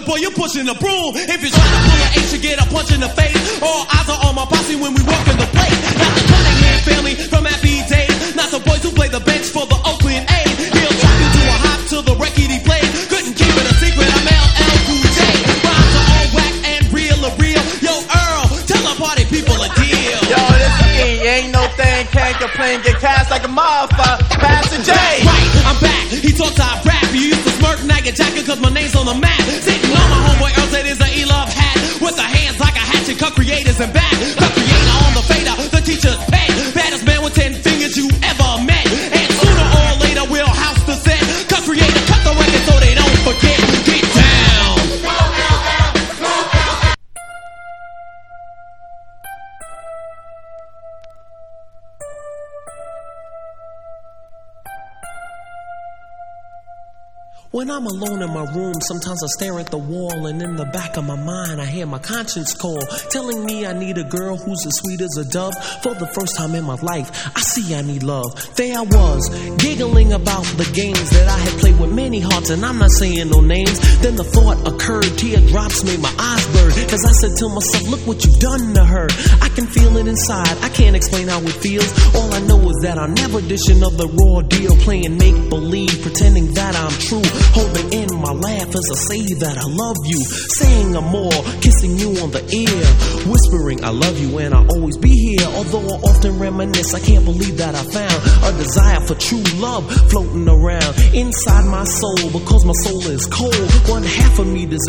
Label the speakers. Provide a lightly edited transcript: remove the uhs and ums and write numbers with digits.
Speaker 1: boy, you're pushing the broom. If you try to pull an H, you get a punch in the face. All eyes are on my posse when we walk in the place. Not the Cunningham family from happy days. Not the boys who play the bench for the Oakland A's. He'll drop you to a hop to the record he played. Couldn't keep it a secret, I'm LL Cool J. Rhymes are all whack and real are real. Yo, Earl, tell the party people a deal.
Speaker 2: Yo, this ain't no thing, can't complain, get cast like a motherfucker. Pastor J.
Speaker 1: That's right, I'm back. He talks I rap. You used to smirk, now get jacking cause my name's on the map. Sitting on my homeboy Earl said it's a E-Love hat. With the hands like a hatchet, cut creators and back. Cut creator on the fader, the teacher's pet. Baddest man with 10 fingers you ever met. And sooner or later we'll house the set. Cut creator, cut the record so they don't forget. Get down. When I'm alone in my room, sometimes I stare at the wall, and in the back of my mind I hear my conscience call, telling me I need a girl who's as sweet as a dove. For the first time in my life, I see I need love. There I was, giggling about the games that I had played with many hearts, and I'm not saying no names. Then the thought occurred, teardrops made my eyes burn, as I said to myself, look what you've done to her. I can feel it inside, I can't explain how it feels. All I know is that I'll never dish another raw deal, playing make-believe, pretending that I'm true. Holding in my laugh as I say that I love you, saying I'm more, kissing you on the ear, whispering I love you and I'll always be here. Although I often reminisce, I can't believe that I found a desire for true love floating around inside my soul, because my soul is cold. One half of me desires